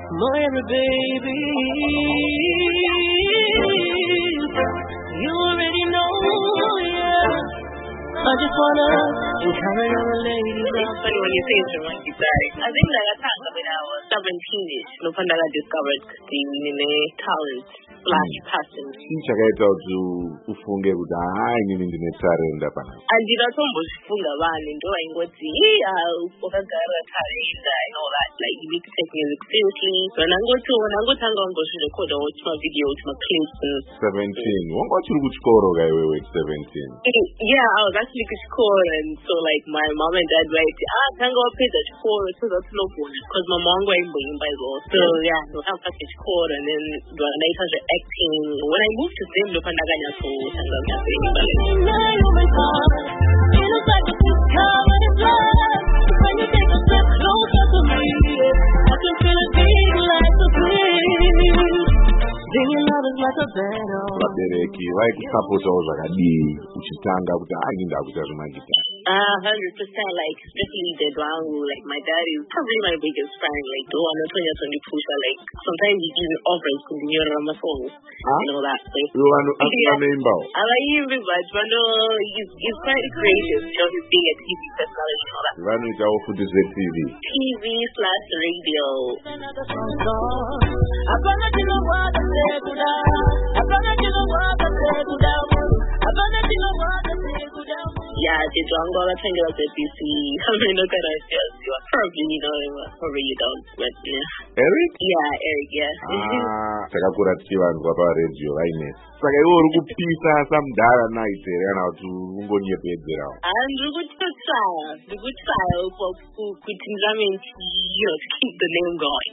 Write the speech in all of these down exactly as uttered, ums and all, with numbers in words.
my baby. You already know, yeah. I just wanna encourage all the ladies. It's funny when you say it's romantic, sorry. I think like I thought when I was seventeen-ish, no wonder I discovered the talent slash passion. Sinchakaita kuti ufunge kuti hayi inini ndine talent pana. Andinatombozvifunga vanhu ndovaingoti wakagara talent and all that, like you need to take music seriously. Vanangotiona ngotanga wangozvirekoda uchima video uchima clips. seventeen. Wanga uchiri kuchikoro ka iwewe seventeen? Yeah, I was actually to school, and so like my mom and dad were like, ah, can't go up to school, so that's no good, because my mom was in Bible. So yeah, so I was at school, and then when I started acting, when I moved to Zim, look at Naganya, so vabereki vaikusapotawo zvakadii uchitanga kuti hayi ndakuita zvemagita? Uh, one hundred percent, like, especially the Dwangu, like, my dad is probably my biggest fan, like, the one that's on the pusher, like, sometimes he even offers to be near my phone, you know, that, like, you want to ask your name, Bao? I like him, but, but no, he's, he's quite creative, you know, he's being a T V personality and all that. You want to go for this T V? T V slash radio. Yeah, the Dwango, I think it was a B C. I mean, look at us, yes, you are probably, you know, probably you don't, but yeah. Eric? Yeah, Eric, yeah. Ah, takakura tichivanzwa paredio vaine. Saka iwe uri kupisa samudhara naite kana kuti ungonyepedzera? Ah, ndiri kutotsaya, ndiri kutsaya kuti ndizamente, you know, to keep the name going.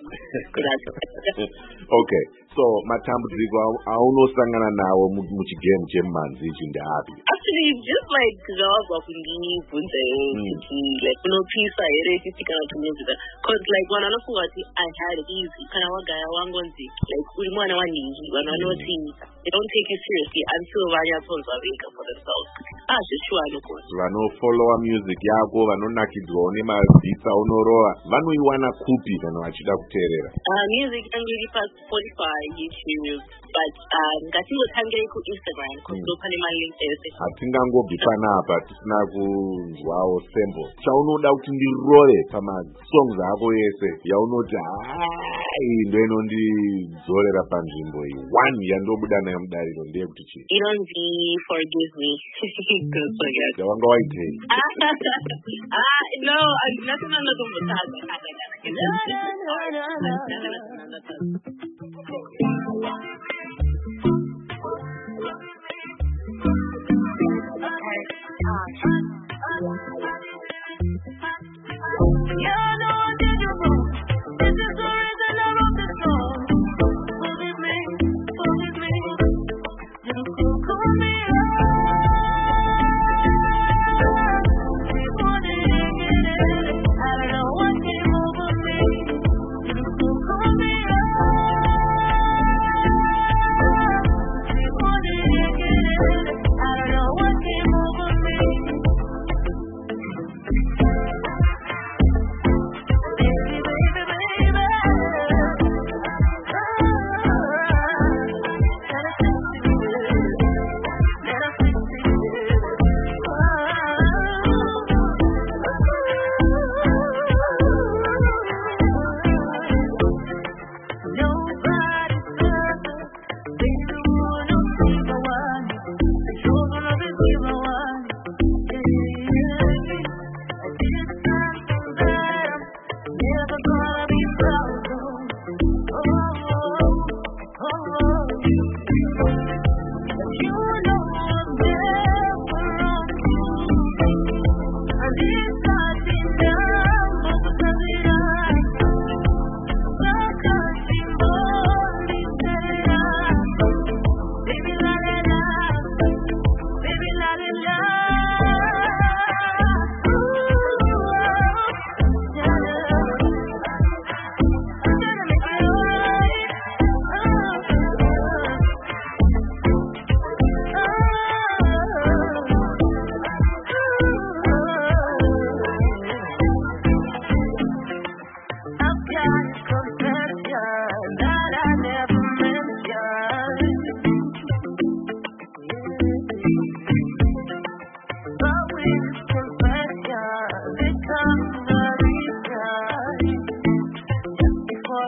Okay, so matambudziko aunosangana nawo muchigame chemanzi ichi ndeapi? Actually, just like zvawabva kundibvunza kuti like unopisa here chichi kana kuti music, because like vanhu vanofunga kuti I had it easy kana wagara wangonzi like uri mwana waningi, vanhu vanoti they don't take you seriously until vanyatsonzwa vega for themselves. Ah, zvishuwa nokona vanofollowa music yako vanonakidzwawo nemabhitsa unorova vanoiwana kupi kana vachida kuteerera? Uh, music yangu iri paSpotify, YouTube, but ngatingotangire kuInstagram because ndopane malink ese. Hatingangobvi panapa tisina kunzwawo sample chaunoda kuti ndirove pamasongs ako yese yaunoti hayi ndoinondidzorera panzvimbo iyi one yandobuda nayo mudariro ndeyekuti chii? Inonzi Forgive Me. Wanga waitei? Ah, no, andinasina ndotombotadza.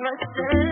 myself.